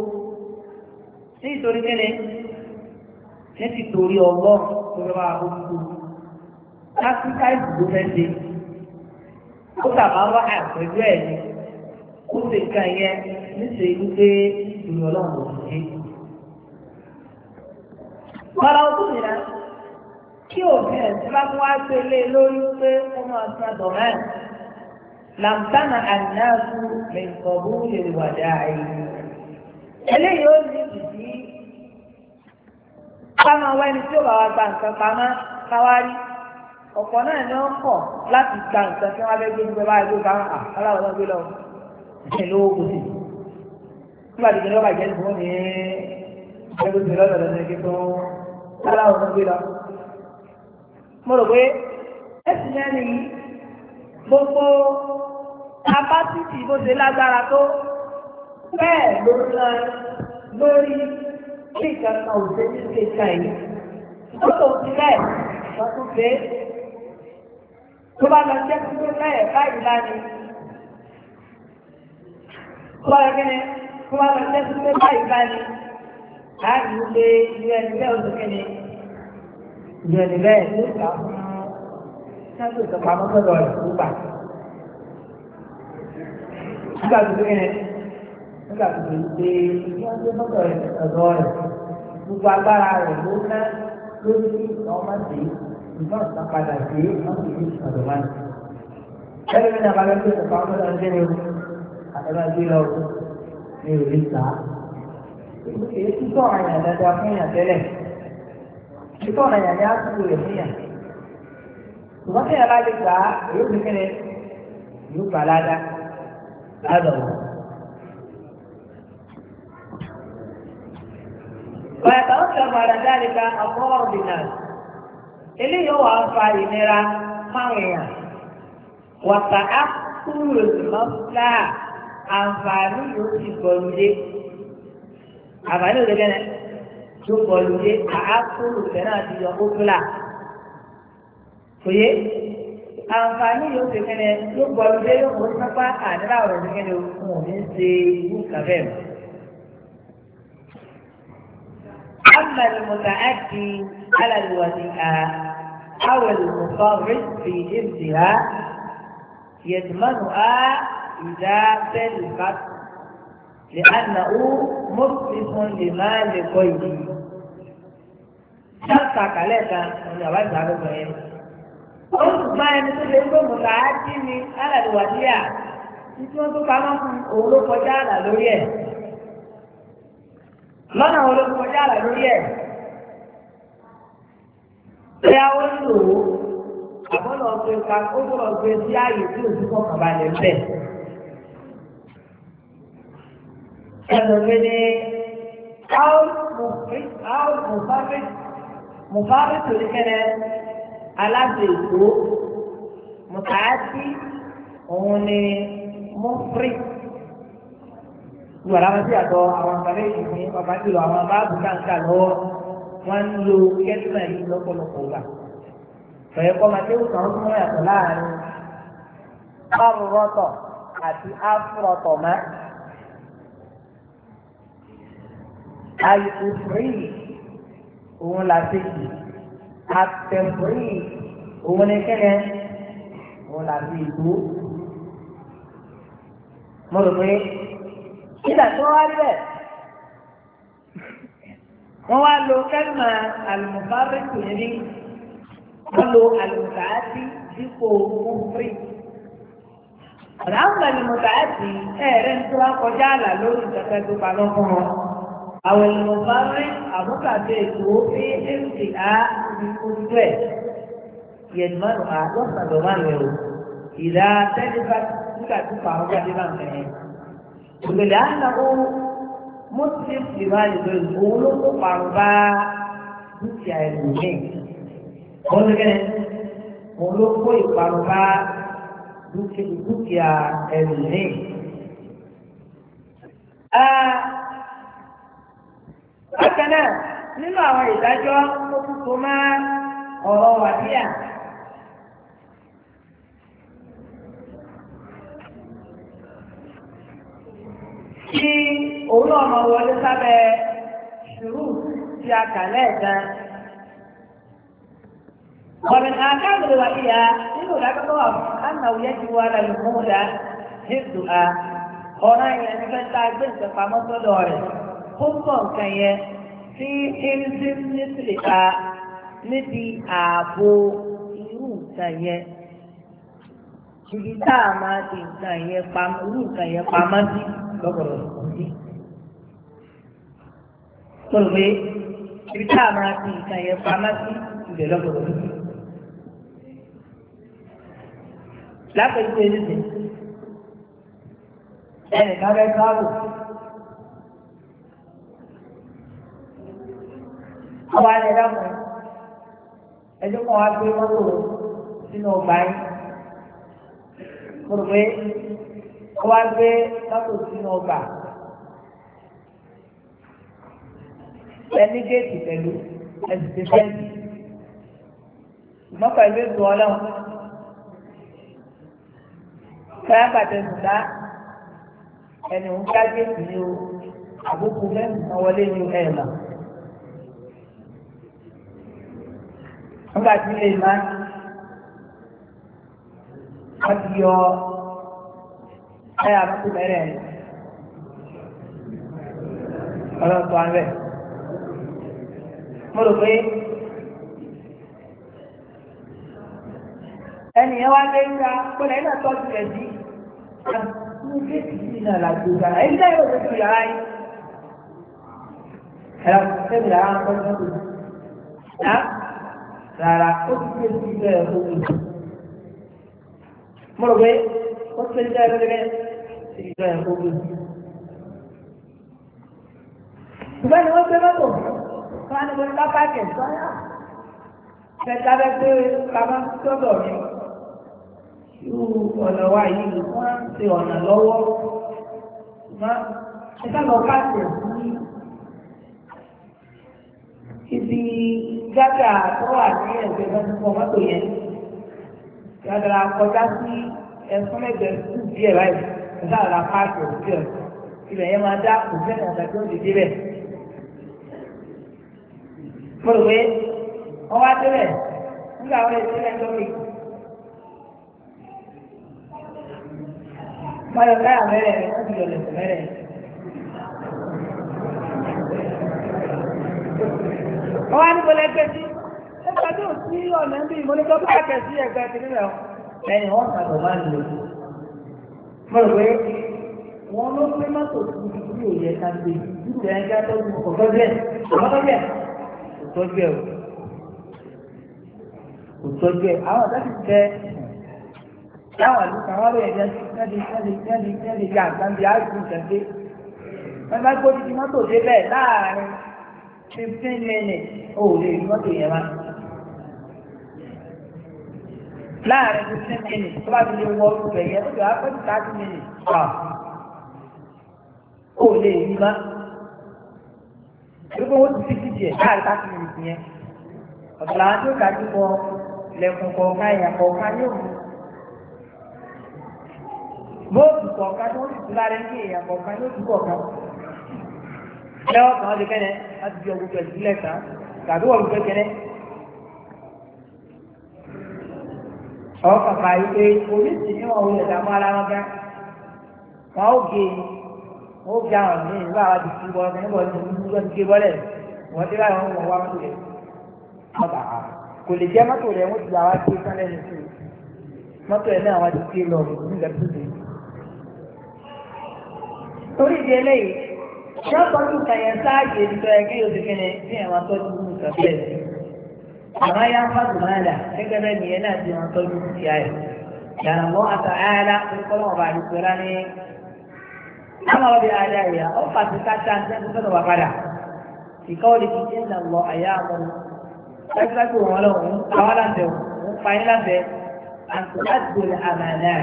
nítorí kẹ́lẹ́ ní ti torí ọlọ́run tó fẹ́ bá wa mójútó. áfíríkà ìdìbò fẹ́ ṣe ó tàbá wá àpẹjọ ẹ̀ ni ó sì nǹkan yẹn níṣẹ́ wípé ìrìn ọlọ́run ló ṣe. Bọ́lá ó tún nìyà kí òfin ẹ̀sìn bá tún wá gbé lé lórí pé ó máa san àtọ̀mọ́ làǹtánà ànínáàfù lẹ́ǹkọ̀ọ́bù lè wà dáàyè. Eléyìí ó ní ìdí ká máa wá ẹni tí ó bá wa gba nǹkan pamọ́ káwárí. Ọ̀pọ̀ náà ni wọ́n kọ̀ láti gba nǹkan tí wọ́n bẹ́ gbé gbé báyìí ló bá aláwọ̀ náà gbé lọ. Ẹ̀ lówó kò sí. Nígbà tí ìjọba ìjẹ́ ìfowó ní ẹgbẹ́ tó lọ́dọ̀ lọ́dọ̀ ní tó aláwọ̀ náà gbé lọ. Mo rò pé ẹ̀sìn náà ni gbogbo kapásítì bó ṣe lágbára tó bẹ́ẹ̀ ló ń lọ lórí kí nǹkan kan ò ṣe ní ṣe ká yìí. Ìjọba ò ti bẹ́ẹ̀ wọ́n tún fẹ́. Tó bá lọ jẹ́ pé bẹ́ẹ̀ báyìí láti. Tó bá lọ kẹ́ni, tó bá lọ jẹ́ pé báyìí láti. Láti ń gbé ìlú ẹni bẹ́ẹ̀ oṣù kẹ́ni. Ìlú ẹni bẹ́ẹ̀ ló gbà fún ṣáàtò ìtọ́pamọ́ sọ́dọ̀ rẹ̀ tó gbà. Nígbà tó kẹ́ni, nígbà tó kẹ́ni pé wọ́n gbé sọ́dọ̀ rẹ̀ ọ̀dọ́ rẹ̀. Gbogbo agbára rẹ̀ ló ná lórí ọmọ sí ìgbà ọ̀sán padà sí ọmọ ìlú ọ̀dọ̀mánì. Ẹgbẹ́ mi ní abalẹ̀ tó ṣe fún ọmọdé ọdún ní àtẹ̀bá gbé lọ ní òní sá. Èyí tí sọ̀rọ̀ àyàn dáadáa fún yàn tẹ́lẹ̀. Títọ́ àyàn ní àtúntò rẹ̀ fún yàn. Ṣùgbọ́n tí yàrá lè gbà á, èyí ò ní kéde yóò gbà ládá ládọ̀ wọ̀. يترتب على ذلك أضرار بالناس اللي هو فاينرا ماويا وتأكل المصلحة àǹfààní yóò ti bọ̀lùdé àǹfààní òde gẹ́nẹ́ tó bọ̀lùdé àákúrò tẹ̀lé àti yọ kókólà òye àǹfààní yóò ti gẹ́nẹ́ tó bọ̀lùdé yóò kó sápá àdúrà ọ̀rọ̀ ti gẹ́nẹ́ fún òní ṣe ìlú kàfẹ́ mọ́. أما المتأتي على الوثيقة أو المفرط في حفظها يضمنها إذا تلفت لأنه مصرف لمال غيره. شرطا كاليكا من أول سابقين. قلت ما يمثل متعدي على الوديعة. Ìtúwọ́n tó pamọ́ fún òun ló kọjá àlà lórí ẹ̀. Lọ́nà òun ló kọjá àlà lórí ẹ̀. Ṣé àwọn ń lò ó? Àbọ̀lọ̀ ọ̀gbẹ́ ká ó gbọ́dọ̀ gbé sí ààyè tí òun kọ̀ọ̀kan balẹ̀ bẹ̀. Ẹ̀sọ̀gbẹ́ni mùfáàrí torí kẹ́lẹ́ aláṣẹ ètò mùtàásí òun ni mùfírí. Ìwà láwọn sí àtọ̀ àwọn àgbàlẹ̀ ìṣìṣẹ́ bàbá jùlọ àwọn báàbù káńkà lọ́wọ́ wọ́n ń lo kẹ́tìmà yìí lọ́pọ̀lọpọ̀ gbà. Fẹ̀yẹ́ kọ́ máa tẹ́wọ́ kan fún ẹ̀yàtọ̀ láàrin áfúrọ́tọ̀ àti áfúrọ́tọ̀ máa. Àìsùfúrí òun là ti kì àtẹ̀fúrí òun ní kẹ́lẹ́ òun là ti ìlú. Mo rò pé nígbà tí wọ́n wá rí bẹ́ẹ̀ wọ́n wá lo kẹ́lìmà àlùmọ̀fárẹ́tù níbí wọ́n lo àlùmọ̀tàátì dípò mọ́fúrí. Àwọn àlùmọ̀tàátì ẹ̀rẹ́ ń tó wá kọjá àlà lórí ìjọba tó pa lọ́kùn wọn. Àwọn ìmọ̀fárẹ́ àbúkàtà ètò fi èsì á ní ojú ẹ̀ yẹ̀dùmánù á lọ́sàn-án máa lẹ̀ o ìdá tẹ́lifà nígbà tí pàrọ̀ jáde máa ń tẹ̀yẹ. Òbèlè á nà ó mọ́tìlì ìwà ìlú òun ló kó pàrọ̀ bá dúkìá ẹ̀rù ní. Wọ́n lé kẹ́ni òun ló kó ìpàrọ̀ bá dúkìá ẹ̀rù ní. Bákan náà, nínú àwọn ìdájọ́ tó kúkú máa ọ̀rọ̀ wàdíà. Kí òun náà máa wọlé sábẹ́ ṣùrù tí a kà lẹ́ẹ̀kan. Ọ̀rìn àkáàbùrù wàdíà nínú ìdájọ́ tó wà fún ànáwó ti wà lẹ́nu múdà nídùú a. Ọ̀rọ̀ ìyẹn ní fẹ́ tá a gbé nǹkan pamọ́ sọ́dọ̀ rẹ̀. Ó pọ̀ nǹkan yẹn tí irinṣẹ́ nítorí ta níbi ààbò irú nǹkan yẹn. Ibi tá a máa di nǹkan yẹn pamọ́ irú nǹkan yẹn pamọ́ sí lọ́gọ̀rọ̀ sí. Tọ́lù pé ibi tá a máa di nǹkan yẹn pamọ́ sí ibẹ̀ lọ́gọ̀rọ̀ sí. Lápẹ̀jú pé ní sìn ẹnìkan fẹ́ sáàbù. Ọba ni ẹ̀dá mọ̀ ẹjọ́ kan wá gbé mọ́tò sínú ọgbà yín. Mo rò pé ó wá gbé mọ́tò sínú ọgbà. Ẹni géètì pẹ̀lú ẹ̀sìn ti fẹ́ẹ̀sì. Ìmọ̀ pẹ̀lú ètò ọlọ́run. Fẹ́ẹ́ bàtẹ̀ sùdá ẹni òun ká géètì ní o àbúkù mẹ́rin kan wọlé ní ẹ̀rọ. Nígbà tí lè máa wọ́n ti yọ ẹ̀yà mọ́tò bẹ̀rẹ̀ ẹ̀ ọlọ́pàá rẹ̀. Mo rò pé ẹnìyàn wá lé nígbà pẹ̀lú ẹ̀dá tọ́jú rẹ̀ sí ní géètì sí náà làgbé ìgbà ẹ̀yìn náà yóò tó yàrá yìí. Ẹ̀rọ tẹ́lẹ̀ yàrá ń tọ́jú mọ́tò yìí. Rárá, ó ti gbé sí ilé ẹ̀kọ́ mi. Mo rò pé ó ti gbé sí ilé ẹ̀kọ́ mi. Ṣùgbọ́n ni wọ́n gbé mọ́tò wọ́n á ní wọ́n lápá kẹ̀sọ́ yá. Kẹta bẹ pé bàbá sọ́dọ̀ mi. Irú ọ̀nà wa yìí wọ́n ń ṣe ọ̀nà lọ́wọ́. Ẹ̀ka lọ káàkiri sí ibi gádà tó wà ní ẹgbẹ́ mọ́tò mọ́tò yẹn. Gádà kọjá sí ẹ̀fún ẹgbẹ́ sùn díẹ̀ báyìí. Ẹ̀ka lọ káàkiri sí ẹ̀. Ibẹ̀ yẹn máa dá òfin ẹ̀ka tó ń dìde bẹ̀. Mo rò pé wọ́n wá débẹ̀ nígbà wọ́n lè sílẹ̀ lórí. Báyọ̀ káyà mẹ́rẹ̀ rẹ̀ wọ́n ti yọ̀ lẹ̀sẹ̀ mẹ́rẹ̀. Wọ́n wá ní kò lẹ́gbẹ́ sí. Ẹgbẹ́ tó sí ọ̀nà ń bí ìmọ̀lẹ́kọ́ bá kẹ̀ sí ẹgbẹ́ ti nílẹ̀ lẹ́yìn wọ́n kàtọ̀ máa ń lò. Mo rò pé wọ́n ló pé mọ́tò tuntun tí ò yẹ ká gbé ìdúró ẹ̀ ń já tó ń kọ̀ tọ́jú ẹ̀ tọ́jú ẹ̀ kò tọ́jú ẹ̀ àwọn ọ̀dọ́ ti tẹ láwọn àdúgbò àwọn ọ̀rọ̀ ẹ̀jẹ̀ jáde ya àgbàǹdì àìsàn ìjàgbé wọ́n bá gbójú tí mọ́tò débẹ̀ láàárín 15 minutes ó lè rí mọ́tò yẹn wá láàárín 15 minutes tó bá fi lè wọ ọdún yẹn ó lè wá pẹ́ 30 minutes ó lè rí má. Gbogbo wọn ti fi díẹ̀ láàrin káàkiri nìkan yẹn. Ọ̀dọ̀ làwọn tó dájú kọ lẹ́kùn kọ̀ọ̀kan ẹ̀yà kọ̀ọ̀kan yóò mú. Bóòtù kọ̀ọ̀kan tó ń tù lára ní èèyàn kọ̀ọ̀kan yóò tù kọ̀ọ̀kan. Lẹ́wọ̀n kan lè kẹ́nẹ́ láti fi ọgbùgbù ẹ̀sìn sílẹ̀ kan tàbí wọ́n gbé kẹ́nẹ́. Ọ̀ kàkà yìí pé oríṣi ní wọn ò lè dààmú ara wọn gá. Wọ́n ó gé e. Ó bí àwọn ní ìlú àwọn ti fi bọ́ ọ̀gbìn níbo ní ìlú ti gé bọ́lẹ̀ wọ́n ti láwọn ọmọ wa mọ́tò rẹ̀ mọ́tò kò lè jẹ́ mọ́tò rẹ̀ wọ́n ti àwọn ti sán lẹ́nu sí i mọ́tò rẹ̀ náà wọ́n ti gé lọ nígbà tó dé. torí ìdí eléyìí wọ́n tọ́jú kàyẹ̀ sáàyè ìtọ́ ẹgbẹ́ yóò ti kẹ́ni bí àwọn tọ́jú ní ìtọ́jú àwọn ayé afáàdù máa dà gẹ́gẹ́ bẹ́ẹ̀ nìyẹn náà ti wọn tọ́jú sí ayẹ̀ yàrá mọ́ àtàlá أمر بآدائها أو قد كانت تنتظر وقدا في قوله إن الله يأمر تكتبوا ولو قولا فإن أن تؤدوا الأمانات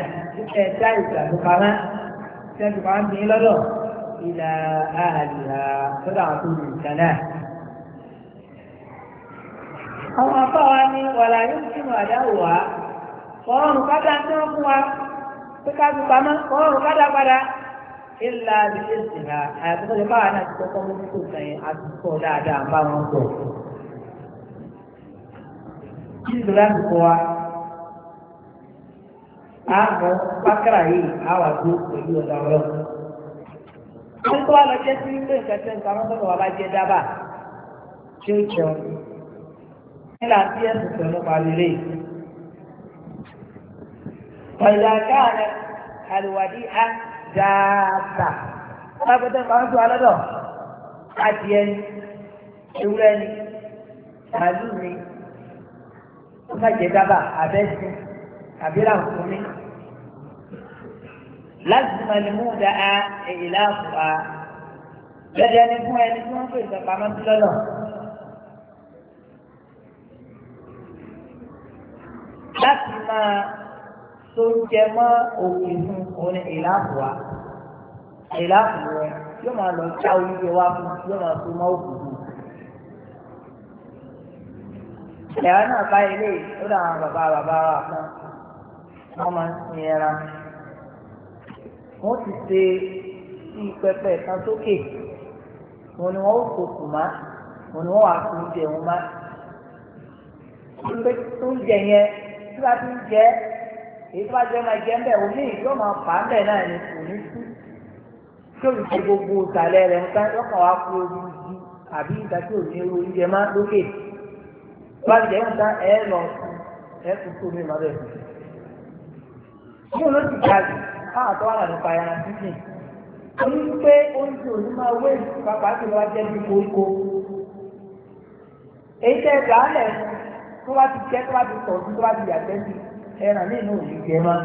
تكتبوا إلى أهلها فدعتوا للسنة أو أطاعني ولا يمكن أداؤها قالوا قد أنتموا تكتبوا قد ìlà ìṣèṣì ha àyàtọ̀ báwa náà ti kọ́kọ́ mú kó sẹ́yìn àtúntò dáadáa bá wọn sọ. Kí ìdúrà ti kọ́ wa, a mọ pákàrà yìí a wà tó pẹ̀lú ọ̀dà ọ̀rọ̀. Wọ́n tó wá lọ jẹ́ sí ilé ìkẹsẹ̀ nǹkan wọn tọ́lọ̀ wà bá jẹ́ dábàá tí ó jẹun. Nílà tí ẹ̀sùn pẹ̀lú pàlélé. Ọ̀ìlà káàrẹ̀ àlùwàdí á dáadáa lápẹtẹ kan tó alọ́dọ̀ adìẹ ni ewúrẹ́ ni màálù ni wọ́n bá jẹ dábàá abẹ́sí àbílà nkùnmí láti mọ̀lẹ́mú da a èyí láàfù a lẹ́dẹ̀ ẹni fún ẹni tí wọ́n pè ní pamọ́ sí lọ́nà. láti máa tó ń jẹ mọ́ òkè fún òun ìlàfùwà ìlàfùwà yóò máa lọ já oúnjẹ wá fún yóò máa tó mọ́ òkú fún. ẹ̀rọ náà bá ilé ó dà àwọn bàbá wa kan wọ́n máa ń sin ẹran wọ́n ti ṣe sí pẹpẹ kan sókè wọn ni wọ́n ó sòkù má wọn ni wọ́n wà fún oúnjẹ wọn má. oúnjẹ yẹn tí wọ́n ti ń jẹ èyí tó bá jẹ́ máa jẹ́ ń bẹ̀ omi yóò máa fà á bẹ̀ náà ní kò ní sí tí òun ṣe gbogbo ìsàlẹ̀ rẹ̀ ń tán lọ́kàn wá kú orí ibi àbí ìgbà tí òun ní ewu oúnjẹ má lókè tó bá jẹ́ ń tán ẹ̀ lọ fún tó mi máa bẹ̀ fún. ní olóṣù jáde káwọn tó wà nípa ẹran títì ó ní pé oúnjẹ òní máa wé pàápàá tó wá jẹ́ bí koríko èyí tẹ́ gbà á lẹ̀ tó bá ti jẹ́ tó bá ti tọ̀ tó bá ti yàgbẹ́ sí ẹran ní inú òní jẹ máa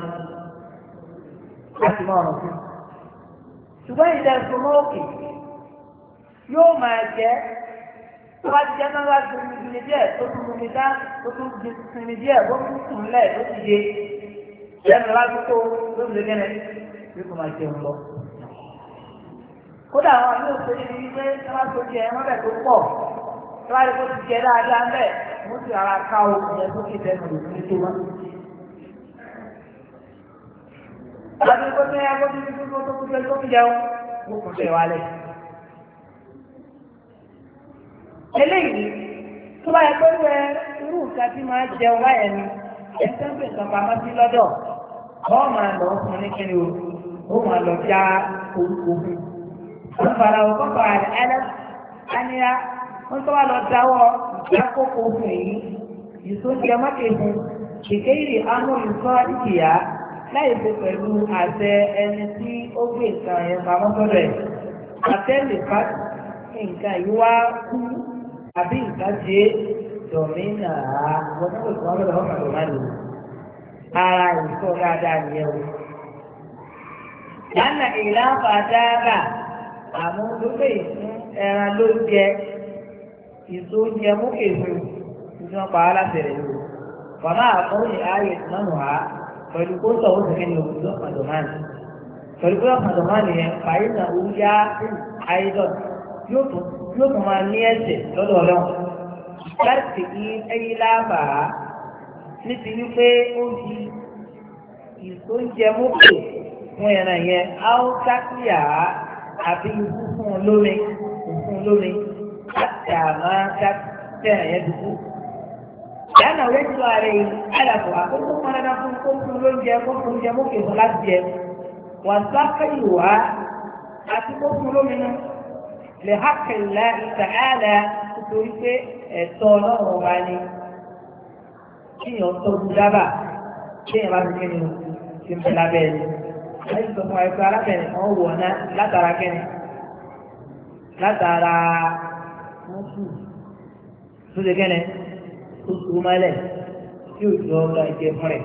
láti máa rọ̀ fún. ṣùgbọ́n ìdá ìṣòro òkè yóò máa jẹ́ tó bá ti jẹ́ náà wá ju omi díẹ̀ tó tún omi dá tó tún sinmi díẹ̀ bó tún sùn lẹ̀ tó ti dé lẹ́nu láti tó lóṣù lé kẹ́nẹ̀ bí kò máa jẹun lọ. kódà àwọn yóò ṣe ní wípé tí wọ́n tó jẹ ẹran bẹ̀ tó pọ̀ tí wọ́n á rí kó ti jẹ dáadáa bẹ́ẹ̀ mo sì ara ká o ìyẹn tó kì í tẹnu lòdì ní tó wá. láti kó tó yẹ kó tó ti kó tó kó tó ń jẹun ó kún tẹ̀ wálẹ̀. eléyìí tó bá yẹ kó wẹ irú nǹkan tí máa jẹun báyẹn ni ẹsẹ̀ ń pè nǹkan pamọ́ sí lọ́dọ̀ ọ́ máa lọ fún ní kíni o ó máa lọ já orúkọ fún un fara ọkọ̀ fara ẹ̀rẹ́ ánìyá wọ́n tó wà lọ dáwọ́ ìjákòókò fún èyí ìsóúnjẹ mọ́kèfún kèké ìrì ámú ìsọ́ ìkìyà láì ṣe pẹ̀lú àṣẹ ẹni tí ó gbé nǹkan yẹn pamọ́ sọ́dọ̀ ẹ̀ àtẹ́lẹ̀ fà nǹkan yìí wá kú àbí nǹkan ṣe dọ̀mínà wọn tó kò tó wọn lọ́dọ̀ ọ̀kadà máa lò ara ìsọ̀ dáadáa nìyẹn o. Yánà ìlànà dáadáa àmọ́ olóògbé ìfún ẹran ló jẹ ìsó oúnjẹ mókèfún tí wọ́n pa á látẹ̀rẹ̀ lò. Bàbá àkọ́wé ààyè ìtùnánù ha pẹ̀lú kó sọ oṣù kẹ́ni òkú ọ̀kadà máa lò. Pẹ̀lú pé ọ̀kadà máa lò yẹn fàyè náà ó yá àìdọ̀ yóò tún máa ní ẹ̀sẹ̀ lọ́dọ̀ ọlọ́run. Láti ní ẹyí lábàá níbi wípé ó di ìsóúnjẹ mókè fún ẹran yẹn áútákìyà àbí ikú fún olómi láti àmọ́ tẹ̀rẹ̀ yẹn dùkú. Ìyáàna òwe tó ààrẹ yìí àdàpọ̀ àkókò kan dáadáa fún kó fún lóúnjẹ kó fún oúnjẹ mókè fún láti jẹ. Wọ́n sáfẹ́ ìwà àti kó fún olómi náà lè hákìlá ìtàhálà nítorí pé ẹ̀tọ́ ọlọ́run ọba ni kíyàn tọ́jú dábàá kíyàn bá ti kíni ti ń bẹ lábẹ́ ẹni. Ẹni tó fún wa ẹ̀kọ́ alábẹ̀rẹ̀ wọn wọ̀ ná látara kíni látara mọ́tò tó ṣe kíni tó tó mọ́lẹ̀ tí ò jọ ọ̀gá ìjẹ fún rẹ̀.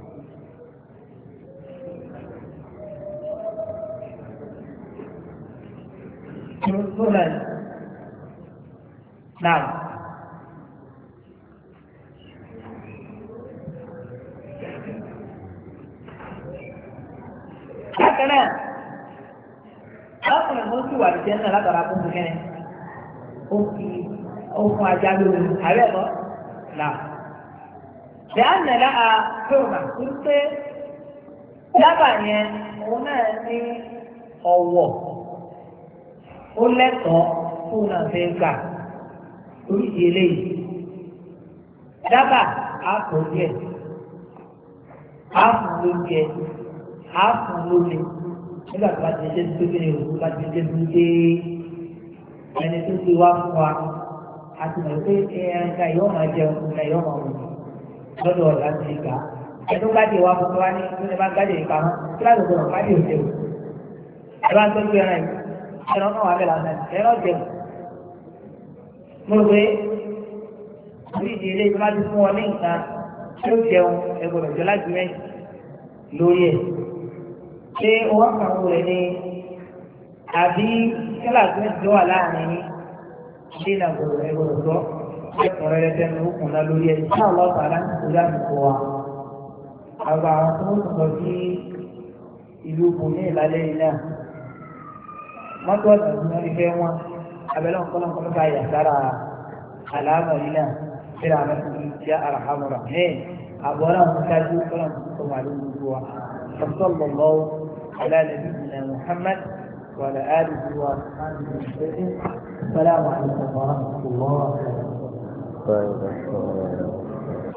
Now, bákan náà ọkùnrin ló sì wà lùjẹ́ náà látara fún mi kẹ́ni ó fún ajá lórí ààrẹ ẹ̀kọ́ là ṣe á nà láà fẹ́ràn tó pé lábàá yẹn òun náà ní ọ̀wọ̀ ó lẹ́tọ̀ọ́ fún náà fẹ́ gbà oríṣi eléyìí dábàá á pọ̀ díẹ̀ á fún lóúnjẹ á fún lómi nígbà tó bá ti ṣe tó kéde òkú bá ti ṣe tó dé ẹni tó ti wá fún wa a ti mọ̀ pé ẹ̀ka yóò máa jẹun ẹ̀ka yóò máa wù lọ́dọ̀ ọ̀la ti gbà ẹ̀tọ́ bá ti wá fún wa ní tó ní bá gbájẹ̀ ìpamọ́ kíláàsì ọ̀gbọ̀n bá ti òṣè o ẹ bá ń tọ́jú ẹran yìí ẹran náà wà bẹ́ẹ̀ lásán ẹran jẹun mo rò pé orí ìdílé tó bá ti fún ọ ní nǹkan tí ó jẹun ẹgbọ̀dọ̀ jọ láti mẹ́yìn lórí ẹ̀ ṣé owó àkànwò rẹ̀ ni àbí kíláàsì mẹ́tì tó wà láàrin ṣé ìlàgbọ̀dọ̀ ẹgbọ̀dọ̀ tó ẹ̀kọ́ rẹ̀ tẹ́nu ó kùn lá lórí ẹ̀ ṣáà lọ́ọ̀tà láti kó láti wa àgbà àwọn tó ń sọ sí ìlú bùnmí ìlàlẹ́ yìí náà mọ́tò ọ̀sán tí wọ́n ti fẹ́ wọn abẹ́lẹ́ ọ̀kọ́lọ́kọ́ ló bá yà sára àlàámọ̀ yìí náà síra àwọn tó ń jẹ́ àràhámọ́ra ní àbọ̀ràn àwọn ṣáájú kọ́lọ́n tó kọ́ wà lórí wa صلى الله على نبينا محمد وعلى آله وصحبه وسلم السلام عليكم ورحمة الله وبركاته.